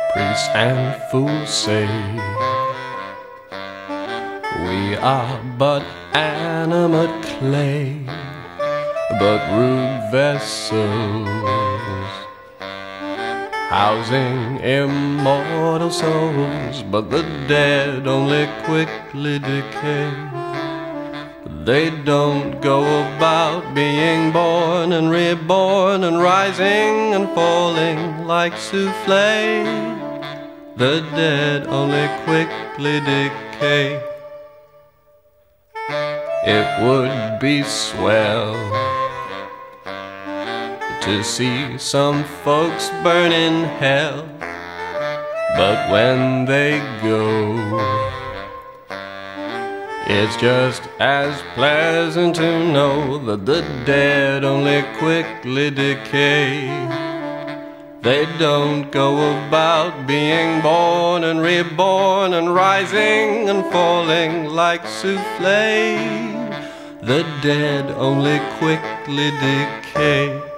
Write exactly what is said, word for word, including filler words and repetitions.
Priests and fools say we are but animate clay, but rude vessels, housing immortal souls. But the dead only quickly decay. They don't go about being born and reborn and rising and falling like souffle. The dead only quickly decay. It would be swell to see some folks burn in hell, but when they go, it's just as pleasant to know that the dead only quickly decay. They don't go about being born and reborn and rising and falling like souffle. The dead only quickly decay.